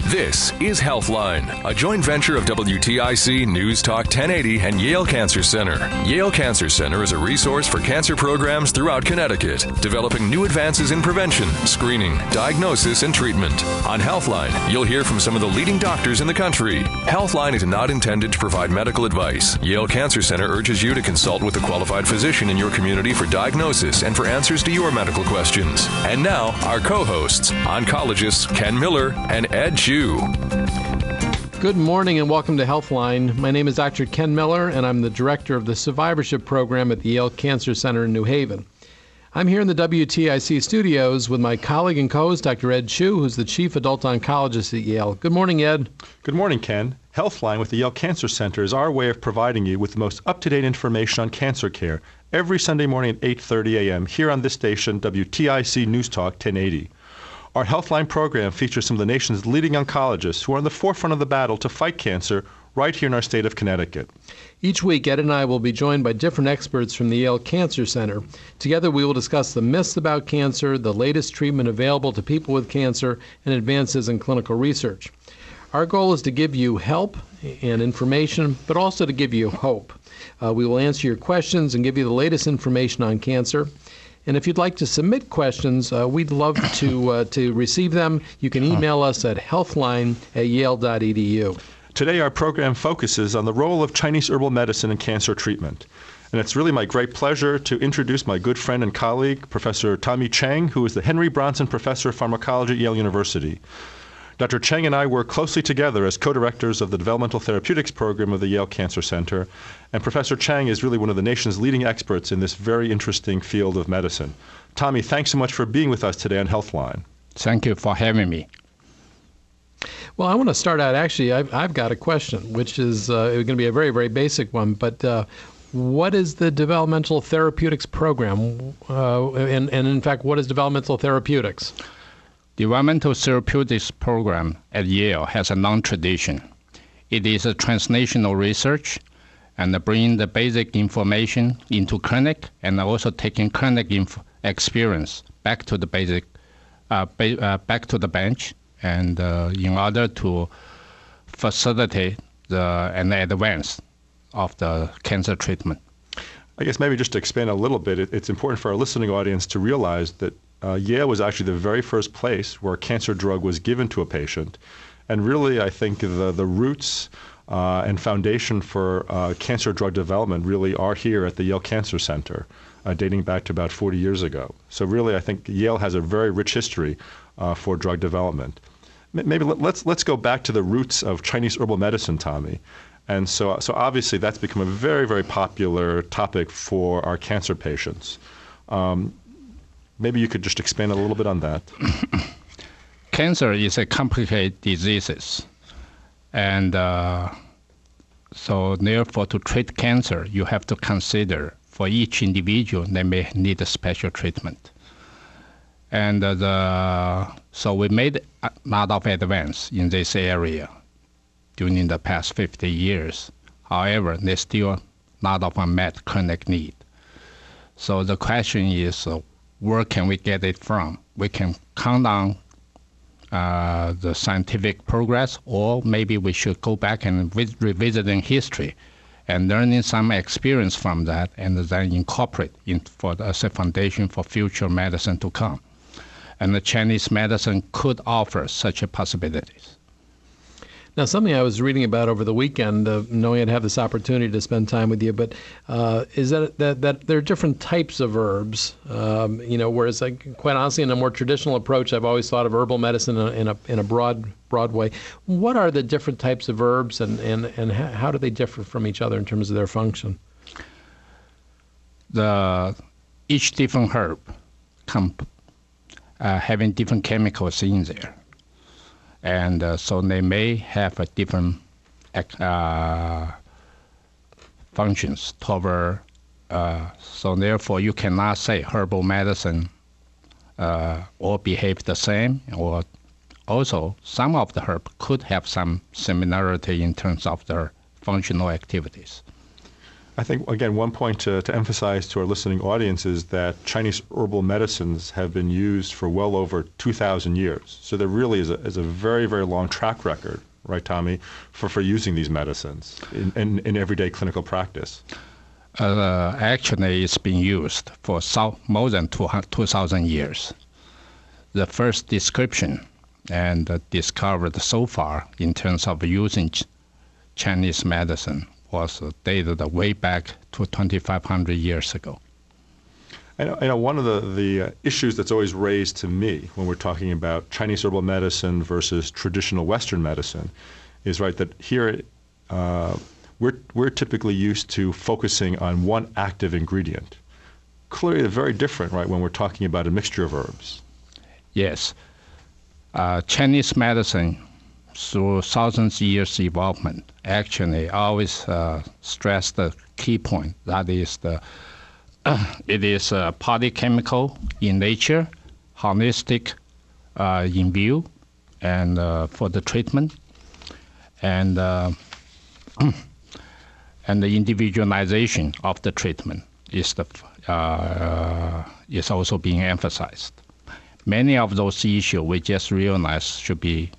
This is Healthline, a joint venture of WTIC News Talk 1080 and Yale Cancer Center. Yale Cancer Center is a resource for cancer programs throughout Connecticut, developing new advances in prevention, screening, diagnosis, and treatment. On Healthline, you'll hear from some of the leading doctors in the country. Healthline is not intended to provide medical advice. Yale Cancer Center urges you to consult with a qualified physician in your community for diagnosis and for answers to your medical questions. And now, our co-hosts, oncologists Ken Miller and Ed Chu. Good morning and welcome to Healthline. My name is Dr. Ken Miller and I'm the director of the survivorship program at the Yale Cancer Center in New Haven. I'm here in the WTIC studios with my colleague and co-host, Dr. Ed Chu, who's the chief adult oncologist at Yale. Good morning, Ed. Good morning, Ken. Healthline with the Yale Cancer Center is our way of providing you with the most up-to-date information on cancer care every Sunday morning at 8:30 a.m. here on this station, WTIC News Talk 1080. Our Healthline program features some of the nation's leading oncologists who are on the forefront of the battle to fight cancer right here in our state of Connecticut. Each week, Ed and I will be joined by different experts from the Yale Cancer Center. Together, we will discuss the myths about cancer, the latest treatment available to people with cancer, and advances in clinical research. Our goal is to give you help and information, but also to give you hope. We will answer your questions and give you the latest information on cancer. And if you'd like to submit questions, we'd love to receive them. You can email us at healthline@yale.edu. Today, our program focuses on the role of Chinese herbal medicine in cancer treatment. And it's really my great pleasure to introduce my good friend and colleague, Professor Tommy Cheng, who is the Henry Bronson Professor of Pharmacology at Yale University. Dr. Cheng and I work closely together as co-directors of the Developmental Therapeutics Program of the Yale Cancer Center, and Professor Cheng is really one of the nation's leading experts in this very interesting field of medicine. Tommy, thanks so much for being with us today on Healthline. Thank you for having me. Well, I want to start out, actually, I've got a question, which is going to be a very, very basic one, but what is the Developmental Therapeutics Program? And in fact, what is developmental therapeutics? Developmental Therapeutics Program at Yale has a long tradition. It is a translational research and bringing the basic information into clinic and also taking clinic experience back to the basic, back to the bench, and in order to facilitate and advance of the cancer treatment. I guess maybe just to expand a little bit, it's important for our listening audience to realize that Yale was actually the very first place where a cancer drug was given to a patient. And really, I think the roots and foundation for cancer drug development really are here at the Yale Cancer Center, dating back to about 40 years ago. So really, I think Yale has a very rich history for drug development. Maybe let's go back to the roots of Chinese herbal medicine, Tommy. And so obviously that's become a very, very popular topic for our cancer patients. Maybe you could just expand a little bit on that. Cancer is a complicated disease. And so therefore, to treat cancer, you have to consider for each individual, they may need a special treatment. And so we made a lot of advance in this area during the past 50 years. However, there's still a lot of unmet clinic need. So the question is, where can we get it from? We can count on the scientific progress, or maybe we should go back and revisiting history and learning some experience from that, and then incorporate as a foundation for future medicine to come. And the Chinese medicine could offer such a possibilities. Now, something I was reading about over the weekend, knowing I'd have this opportunity to spend time with you, but is that there are different types of herbs. Whereas, quite honestly, in a more traditional approach, I've always thought of herbal medicine in a broad way. What are the different types of herbs, and how do they differ from each other in terms of their function? Each different herb having different chemicals in there. And so they may have a different functions toward, so therefore you cannot say herbal medicine all behave the same, or also some of the herb could have some similarity in terms of their functional activities. I think, again, one point to emphasize to our listening audience is that Chinese herbal medicines have been used for well over 2,000 years. So there really is a very, very long track record, right, Tommy, for using these medicines in everyday clinical practice. Actually, it's been used for more than 2,000 years. The first description and discovered so far in terms of using Chinese medicine was dated way back to 2,500 years ago. I know one of the issues that's always raised to me when we're talking about Chinese herbal medicine versus traditional Western medicine is, right, that here we're typically used to focusing on one active ingredient. Clearly, they're very different, right, when we're talking about a mixture of herbs. Yes. Chinese medicine, through thousands of years development, actually always stress the key point. That is, it is polychemical in nature, holistic in view, and for the treatment, and the individualization of the treatment is also being emphasized. Many of those issues we just realized should be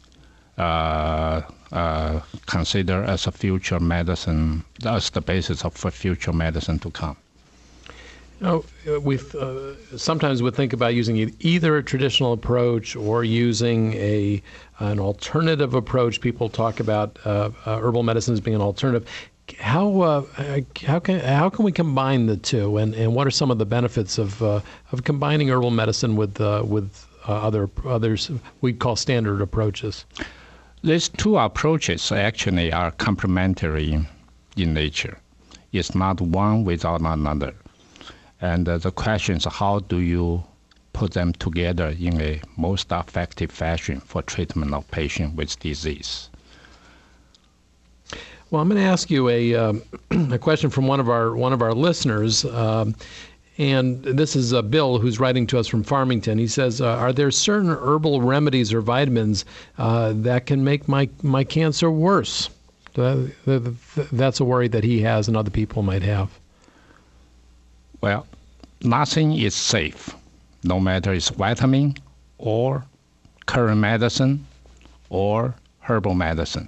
considered as a future medicine, as the basis of future medicine to come. Sometimes we think about using either a traditional approach or using an alternative approach. People talk about herbal medicine as being an alternative. How can we combine the two, and what are some of the benefits of combining herbal medicine with others we call standard approaches? These two approaches actually are complementary in nature. It's not one without another. And the question is, how do you put them together in a most effective fashion for treatment of patients with disease? Well, I'm going to ask you a question from one of our listeners, and this is Bill, who's writing to us from Farmington. He says, "Are there certain herbal remedies or vitamins that can make my cancer worse?" That's a worry that he has and other people might have. Well, nothing is safe, no matter it's vitamin or current medicine or herbal medicine.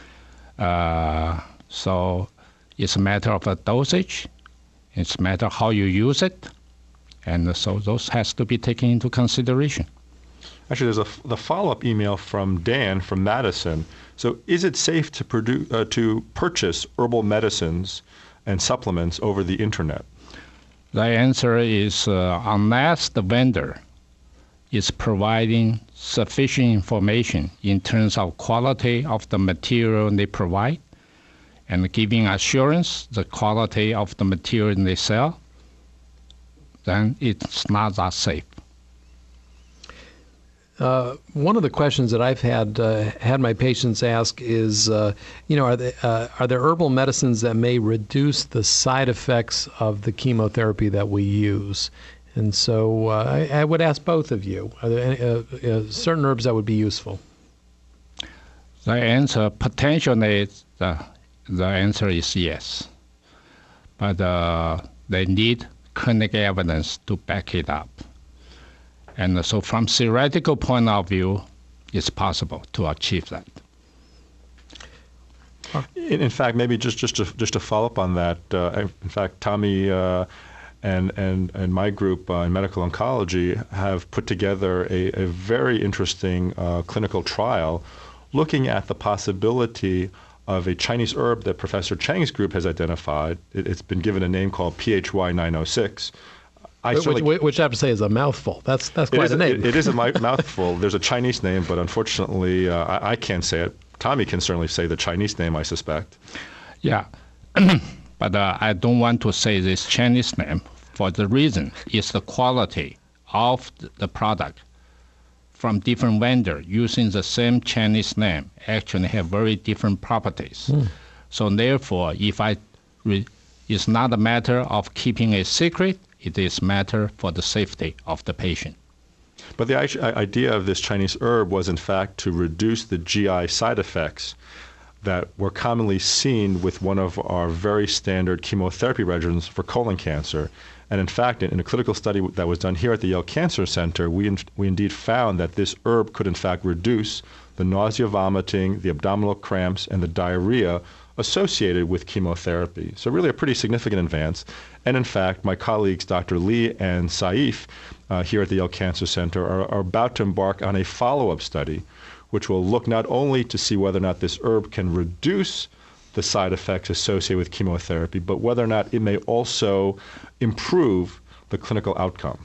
So it's a matter of a dosage, it's a matter of how you use it, and so those has to be taken into consideration. Actually, there's the follow-up email from Dan from Madison. So is it safe to purchase herbal medicines and supplements over the internet? The answer is unless the vendor is providing sufficient information in terms of quality of the material they provide and giving assurance the quality of the material they sell, then it's not that safe. One of the questions that I've had my patients ask is, are there herbal medicines that may reduce the side effects of the chemotherapy that we use? And so I would ask both of you, are there certain herbs that would be useful? The answer, potentially, the answer is yes. But they need clinical evidence to back it up. And so from theoretical point of view, it's possible to achieve that. In fact, maybe just to follow up on that, in fact, Tommy and my group in medical oncology have put together a very interesting clinical trial looking at the possibility of a Chinese herb that Professor Cheng's group has identified. It's been given a name called PHY 906. Which I have to say is a mouthful. That's quite a name. It is a mouthful. There's a Chinese name, but unfortunately, I can't say it. Tommy can certainly say the Chinese name, I suspect. Yeah, but I don't want to say this Chinese name for the reason is the quality of the product from different vendors using the same Chinese name actually have very different properties. So therefore, it's not a matter of keeping a secret, it is matter for the safety of the patient. But the idea of this Chinese herb was, in fact, to reduce the GI side effects that were commonly seen with one of our very standard chemotherapy regimens for colon cancer. And in fact, in a clinical study that was done here at the Yale Cancer Center, we indeed found that this herb could in fact reduce the nausea, vomiting, the abdominal cramps, and the diarrhea associated with chemotherapy. So really a pretty significant advance. And in fact, my colleagues, Dr. Lee and Saif, here at the Yale Cancer Center are about to embark on a follow-up study, which will look not only to see whether or not this herb can reduce the side effects associated with chemotherapy, but whether or not it may also improve the clinical outcome.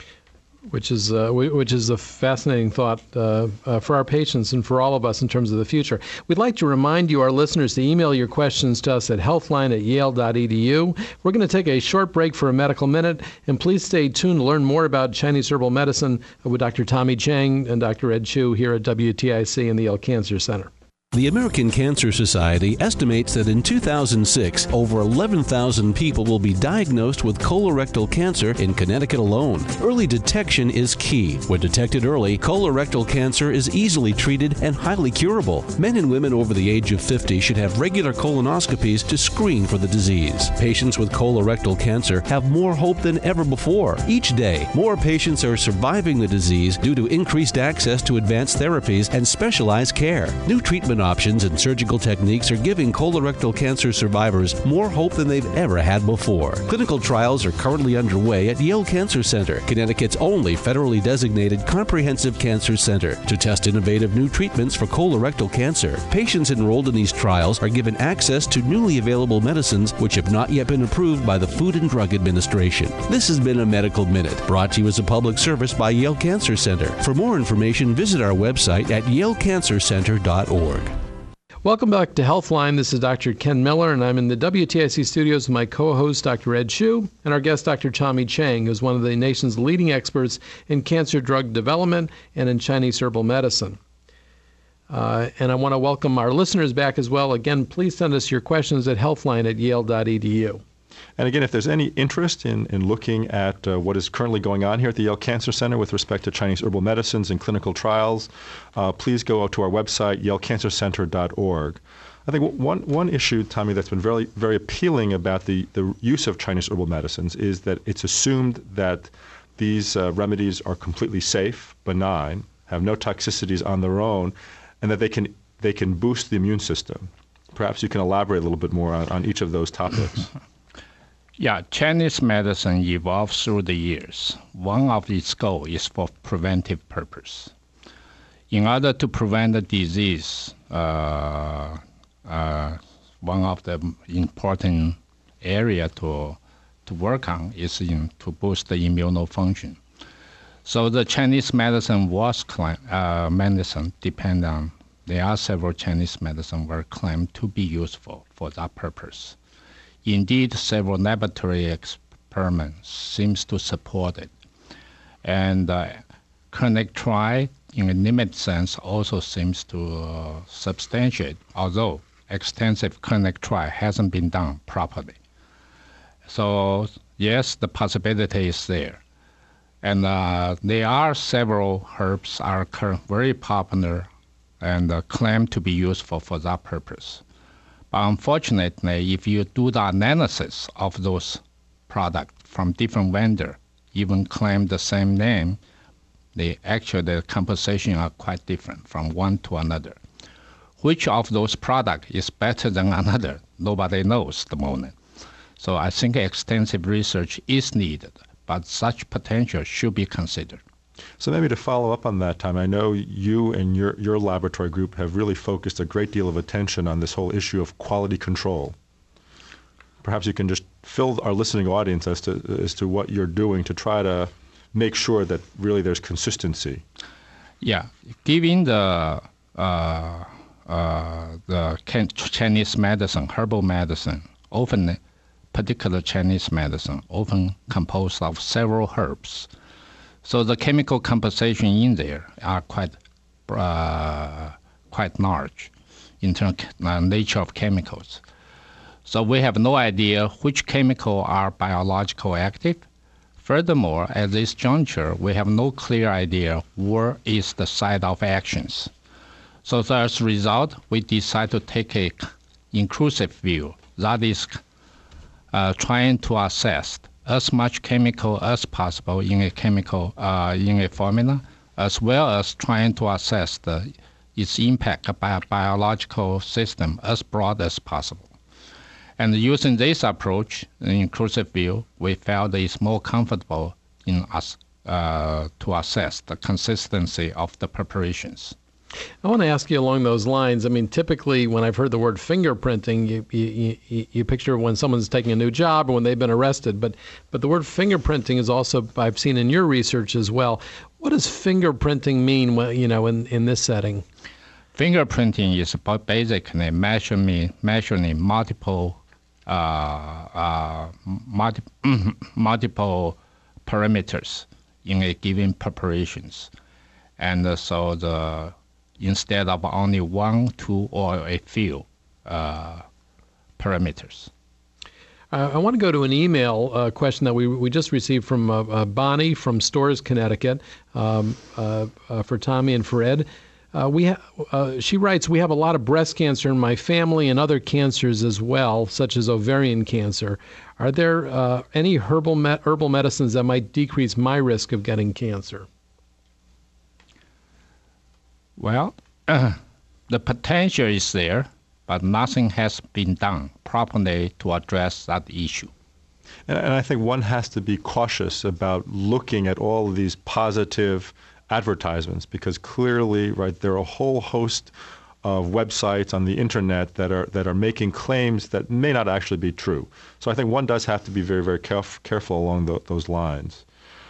Which is a fascinating thought for our patients and for all of us in terms of the future. We'd like to remind you, our listeners, to email your questions to us at healthline@yale.edu. We're going to take a short break for a medical minute, and please stay tuned to learn more about Chinese herbal medicine with Dr. Tommy Chang and Dr. Ed Chu here at WTIC and the Yale Cancer Center. The American Cancer Society estimates that in 2006, over 11,000 people will be diagnosed with colorectal cancer in Connecticut alone. Early detection is key. When detected early, colorectal cancer is easily treated and highly curable. Men and women over the age of 50 should have regular colonoscopies to screen for the disease. Patients with colorectal cancer have more hope than ever before. Each day, more patients are surviving the disease due to increased access to advanced therapies and specialized care. New treatment options and surgical techniques are giving colorectal cancer survivors more hope than they've ever had before. Clinical trials are currently underway at Yale Cancer Center, Connecticut's only federally designated comprehensive cancer center, to test innovative new treatments for colorectal cancer. Patients enrolled in these trials are given access to newly available medicines which have not yet been approved by the Food and Drug Administration. This has been a Medical Minute, brought to you as a public service by Yale Cancer Center. For more information, visit our website at yalecancercenter.org. Welcome back to Healthline. This is Dr. Ken Miller, and I'm in the WTIC studios with my co-host, Dr. Ed Chu, and our guest, Dr. Tommy Chang, who's one of the nation's leading experts in cancer drug development and in Chinese herbal medicine. And I want to welcome our listeners back as well. Again, please send us your questions at healthline@yale.edu. And again, if there's any interest in looking at what is currently going on here at the Yale Cancer Center with respect to Chinese herbal medicines and clinical trials, please go to our website, yalecancercenter.org. I think one issue, Tommy, that's been very, very appealing about the use of Chinese herbal medicines is that it's assumed that these remedies are completely safe, benign, have no toxicities on their own, and that they can boost the immune system. Perhaps you can elaborate a little bit more on each of those topics. Yeah, Chinese medicine evolved through the years. One of its goals is for preventive purpose. In order to prevent the disease, one of the important area to work on is to boost the immune function. So the Chinese medicine depend on, there are several Chinese medicine were claimed to be useful for that purpose. Indeed, several laboratory experiments seems to support it. And clinical trial, in a limited sense, also seems to substantiate, although extensive clinical trial hasn't been done properly. So yes, the possibility is there. And there are several herbs are very popular and claimed to be useful for that purpose. But unfortunately, if you do the analysis of those products from different vendors, even claim the same name, the composition are quite different from one to another. Which of those products is better than another? Nobody knows at the moment. So I think extensive research is needed, but such potential should be considered. So maybe to follow up on that, Tom, I know you and your laboratory group have really focused a great deal of attention on this whole issue of quality control. Perhaps you can just fill our listening audience as to what you're doing to try to make sure that really there's consistency. Yeah, given the Chinese medicine, herbal medicine, often particular Chinese medicine, often composed of several herbs. So the chemical composition in there are quite large in terms of nature of chemicals. So we have no idea which chemical are biological active. Furthermore, at this juncture, we have no clear idea where is the site of actions. So as a result, we decide to take an inclusive view. That is trying to assess as much chemical as possible in a formula, as well as trying to assess its impact by a biological system as broad as possible. And using this approach, an inclusive view, we felt it's more comfortable in us to assess the consistency of the preparations. I want to ask you along those lines. I mean, typically when I've heard the word fingerprinting, you picture when someone's taking a new job or when they've been arrested. But the word fingerprinting is also, I've seen in your research as well. What does fingerprinting mean, in this setting? Fingerprinting is basically measuring multiple parameters in a given preparations, and so instead of only one, two, or a few parameters. I want to go to an email question that we just received from Bonnie from Storrs, Connecticut, for Tommy and for Ed. She writes, we have a lot of breast cancer in my family and other cancers as well, such as ovarian cancer. Are there any herbal medicines that might decrease my risk of getting cancer? Well, the potential is there, but nothing has been done properly to address that issue. And I think one has to be cautious about looking at all of these positive advertisements, because clearly, right, there are a whole host of websites on the internet that are making claims that may not actually be true. So I think one does have to be very, very careful along those lines.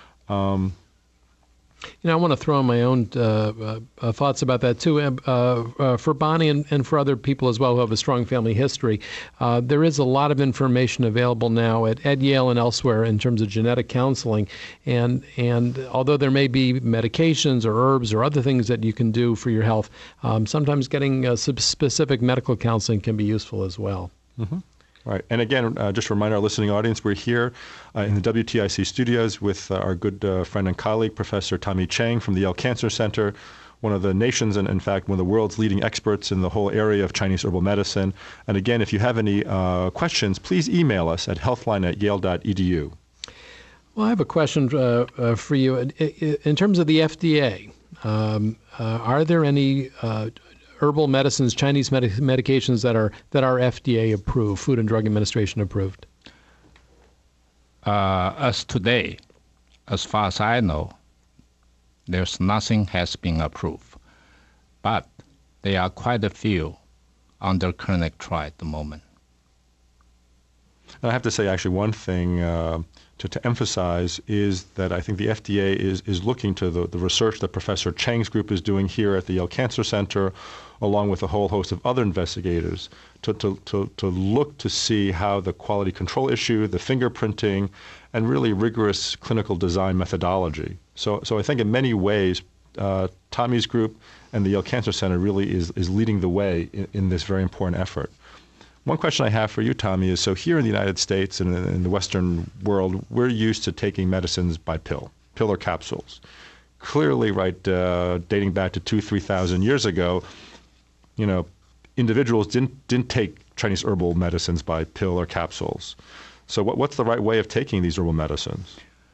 I want to throw in my own thoughts about that too. For Bonnie and for other people as well who have a strong family history, there is a lot of information available now at Yale and elsewhere in terms of genetic counseling. And although there may be medications or herbs or other things that you can do for your health, sometimes getting specific medical counseling can be useful as well. Mm-hmm. Right. And again, just to remind our listening audience, we're here in the WTIC studios with our good friend and colleague, Professor Tommy Chang from the Yale Cancer Center, one of the nation's and, in fact, one of the world's leading experts in the whole area of Chinese herbal medicine. And again, if you have any questions, please email us at healthline@yale.edu. Well, I have a question for you. In terms of the FDA, are there any herbal medicines, Chinese medications that are FDA approved, Food and Drug Administration approved? As today, as far as I know, there's nothing has been approved, but there are quite a few under clinical trial at the moment. And I have to say, actually, one thing to emphasize is that I think the FDA is looking to the research that Professor Chang's group is doing here at the Yale Cancer Center, along with a whole host of other investigators, to look to see how the quality control issue, the fingerprinting, and really rigorous clinical design methodology. So I think in many ways, Tommy's group and the Yale Cancer Center really is leading the way in this very important effort. One question I have for you, Tommy, is so here in the United States and in the Western world, we're used to taking medicines by pill or capsules. Clearly, right, dating back to 2,000-3,000 years ago, individuals didn't take Chinese herbal medicines by pill or capsules. So what's the right way of taking these herbal medicines?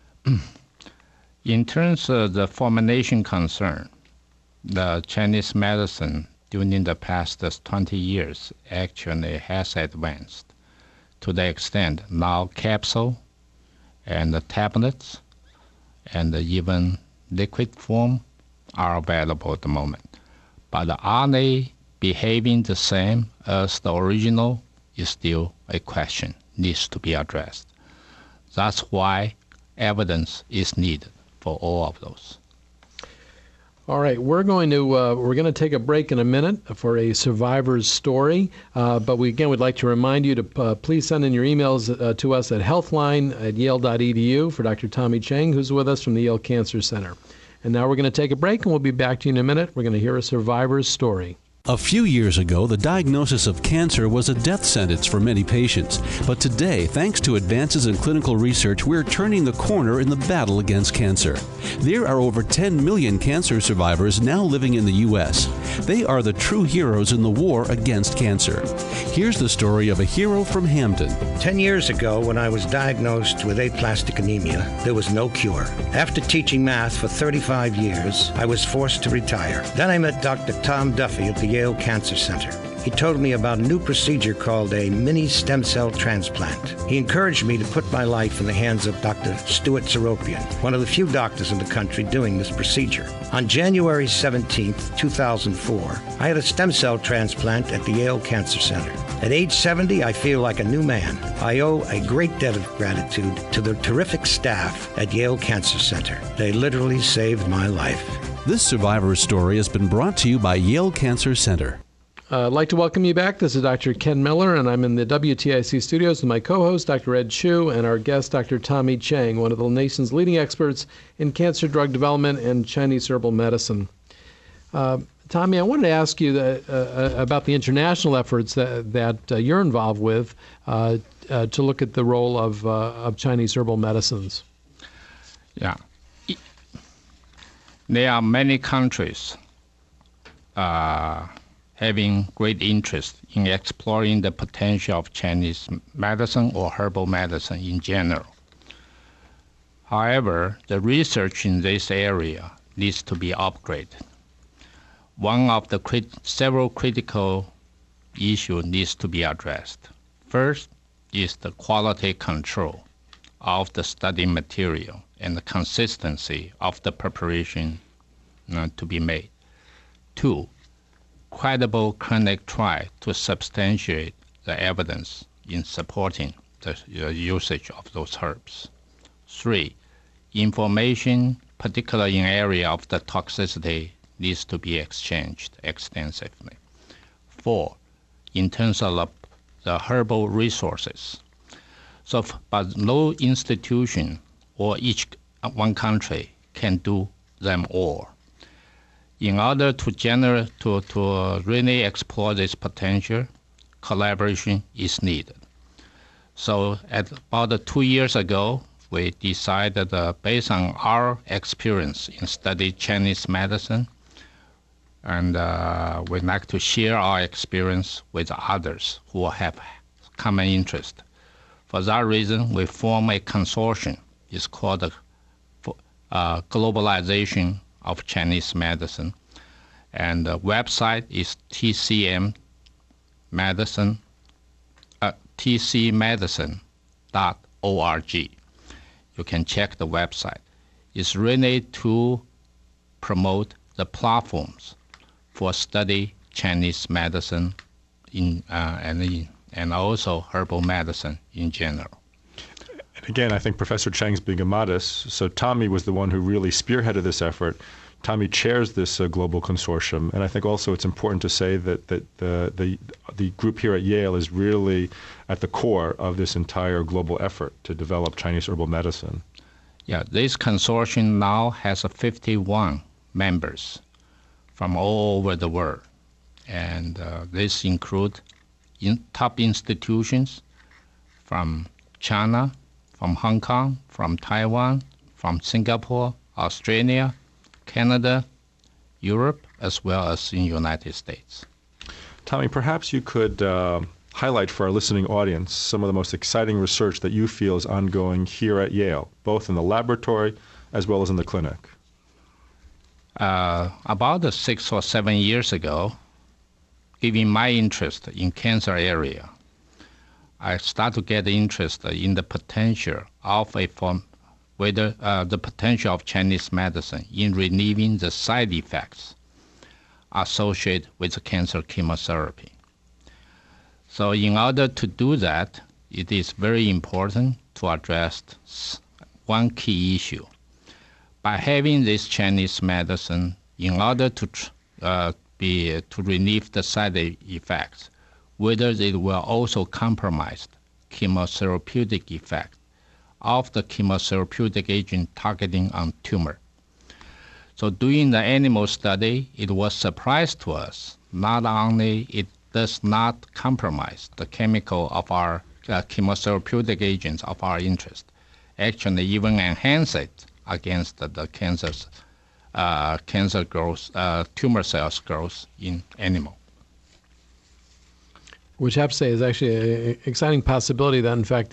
In terms of the formulation concern, the Chinese medicine during the past 20 years actually has advanced to the extent now capsule and the tablets and even liquid form are available at the moment. But are they behaving the same as the original is still a question, needs to be addressed. That's why evidence is needed for all of those. All right, we're going to take a break in a minute for a survivor's story, but we'd like to remind you to please send in your emails to us at healthline@yale.edu for Dr. Tommy Chang, who's with us from the Yale Cancer Center. And now we're going to take a break, and we'll be back to you in a minute. We're going to hear a survivor's story. A few years ago, the diagnosis of cancer was a death sentence for many patients. But today, thanks to advances in clinical research, we're turning the corner in the battle against cancer. There are over 10 million cancer survivors now living in the U.S. They are the true heroes in the war against cancer. Here's the story of a hero from Hamden. 10 years ago, when I was diagnosed with aplastic anemia, there was no cure. After teaching math for 35 years, I was forced to retire. Then I met Dr. Tom Duffy at the Yale Cancer Center. He told me about a new procedure called a mini stem cell transplant. He encouraged me to put my life in the hands of Dr. Stuart Seropian, one of the few doctors in the country doing this procedure. On January 17, 2004, I had a stem cell transplant at the Yale Cancer Center. At age 70, I feel like a new man. I owe a great debt of gratitude to the terrific staff at Yale Cancer Center. They literally saved my life. This survivor's story has been brought to you by Yale Cancer Center. I'd like to welcome you back. This is Dr. Ken Miller, and I'm in the WTIC studios with my co-host, Dr. Ed Chu, and our guest, Dr. Tommy Cheng, one of the nation's leading experts in cancer drug development and Chinese herbal medicine. Tommy, I wanted to ask you about the international efforts that you're involved with to look at the role of Chinese herbal medicines. Yeah. There are many countries having great interest in exploring the potential of Chinese medicine or herbal medicine in general. However, the research in this area needs to be upgraded. One of the several critical issues needs to be addressed. First is the quality control of the study material and the consistency of the preparation to be made. Two, credible clinical trial to substantiate the evidence in supporting the usage of those herbs. Three, information, particularly in area of the toxicity, needs to be exchanged extensively. Four, in terms of the herbal resources. But no institution or one country can do them all. In order to really explore this potential, collaboration is needed. So about 2 years ago, we decided based on our experience in studying Chinese medicine, and we'd like to share our experience with others who have common interest. For that reason, we form a consortium. It's called the Globalization of Chinese Medicine, and the website is tcmedicine.org. You can check the website. It's really to promote the platforms for study Chinese medicine and also herbal medicine in general. Again, I think Professor Cheng's being modest. So Tommy was the one who really spearheaded this effort. Tommy chairs this global consortium, and I think also it's important to say that the group here at Yale is really at the core of this entire global effort to develop Chinese herbal medicine. Yeah, this consortium now has 51 members from all over the world, and this include top institutions from China, from Hong Kong, from Taiwan, from Singapore, Australia, Canada, Europe, as well as in the United States. Tommy, perhaps you could highlight for our listening audience some of the most exciting research that you feel is ongoing here at Yale, both in the laboratory as well as in the clinic. About 6 or 7 years ago, given my interest in cancer area, I start to get interested in the potential of the potential of Chinese medicine in relieving the side effects associated with cancer chemotherapy. So in order to do that, it is very important to address one key issue. By having this Chinese medicine, in order to relieve the side effects, whether it will also compromise chemotherapeutic effect of the chemotherapeutic agent targeting on tumor. So doing the animal study, it was a surprise to us. Not only it does not compromise the chemical of our chemotherapeutic agents of our interest, actually even enhance it against the cancer's cancer growth, tumor cells growth in animal. Which I have to say is actually an exciting possibility that, in fact,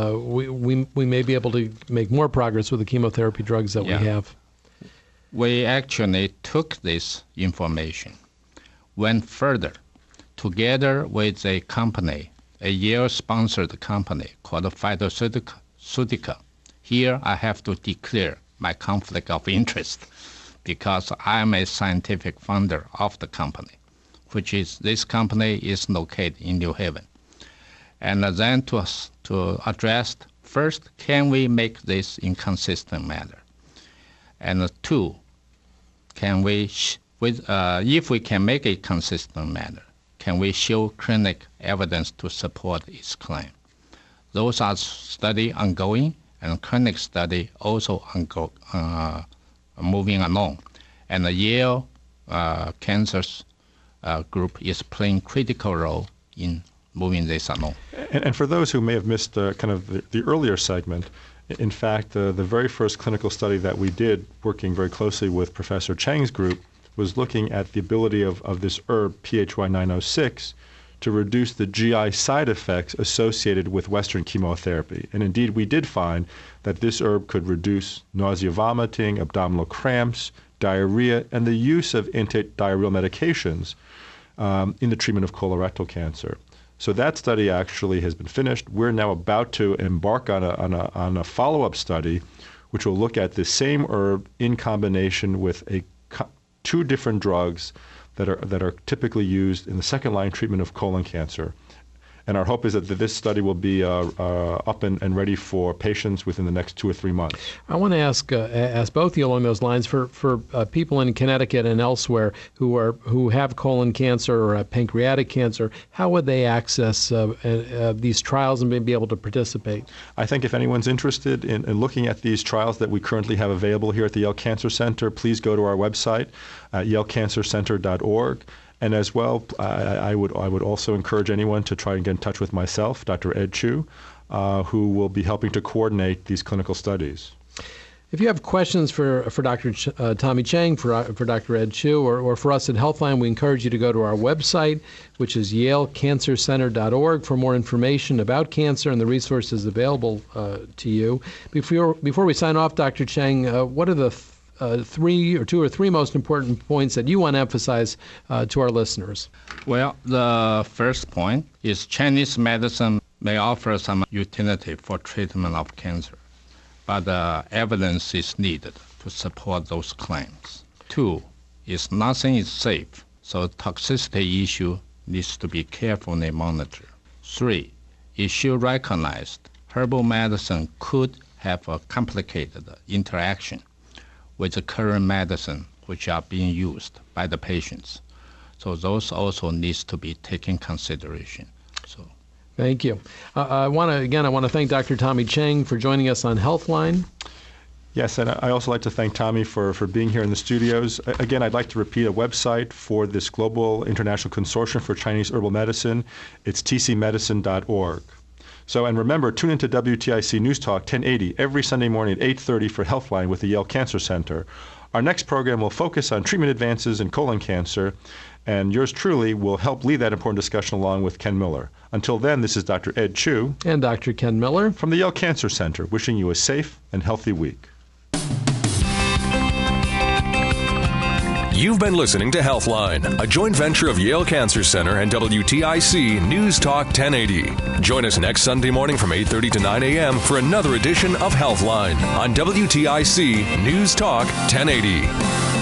we may be able to make more progress with the chemotherapy drugs that we have. We actually took this information, went further, together with a company, a Yale-sponsored company called Phytoceutica. Here I have to declare my conflict of interest because I am a scientific founder of the company, which is this company is located in New Haven. And then to address, first, can we make this in consistent manner? And two, can we, if we can make it consistent manner, can we show clinical evidence to support its claim? Those are study ongoing and clinical study also moving along. And the Yale Cancer Group is playing critical role in moving this along. And for those who may have missed kind of the earlier segment, in fact, the very first clinical study that we did, working very closely with Professor Chang's group, was looking at the ability of this herb, PHY-906, to reduce the GI side effects associated with Western chemotherapy. And indeed, we did find that this herb could reduce nausea, vomiting, abdominal cramps, diarrhea, and the use of antidiarrheal medications in the treatment of colorectal cancer. So that study actually has been finished. We're now about to embark on a follow-up study, which will look at the same herb in combination with two different drugs that are typically used in the second-line treatment of colon cancer. And our hope is that this study will be up and ready for patients within the next 2 or 3 months. I want to ask both of you along those lines for people in Connecticut and elsewhere who have colon cancer or pancreatic cancer. How would they access these trials and be able to participate? I think if anyone's interested in looking at these trials that we currently have available here at the Yale Cancer Center, please go to our website at yalecancercenter.org. And as well, I would also encourage anyone to try and get in touch with myself, Dr. Ed Chu, who will be helping to coordinate these clinical studies. If you have questions for Dr. Tommy Chang, for Dr. Ed Chu, or for us at Healthline, we encourage you to go to our website, which is yalecancercenter.org, for more information about cancer and the resources available to you. Before we sign off, Dr. Chang, what are the two or three most important points that you want to emphasize to our listeners? Well, the first point is Chinese medicine may offer some utility for treatment of cancer, but evidence is needed to support those claims. Two is nothing is safe, so toxicity issue needs to be carefully monitored. Three, it should recognize herbal medicine could have a complicated interaction with the current medicine which are being used by the patients. So those also needs to be taken consideration. So, thank you. I want to thank Dr. Tommy Chang for joining us on Healthline. Yes, and I also like to thank Tommy for being here in the studios. Again, I'd like to repeat a website for this Global International Consortium for Chinese Herbal Medicine. It's tcmedicine.org. So, and remember, tune into WTIC News Talk 1080 every Sunday morning at 8:30 for Healthline with the Yale Cancer Center. Our next program will focus on treatment advances in colon cancer, and yours truly will help lead that important discussion along with Ken Miller. Until then, this is Dr. Ed Chu and Dr. Ken Miller from the Yale Cancer Center, wishing you a safe and healthy week. You've been listening to Healthline, a joint venture of Yale Cancer Center and WTIC News Talk 1080. Join us next Sunday morning from 8:30 to 9 a.m. for another edition of Healthline on WTIC News Talk 1080.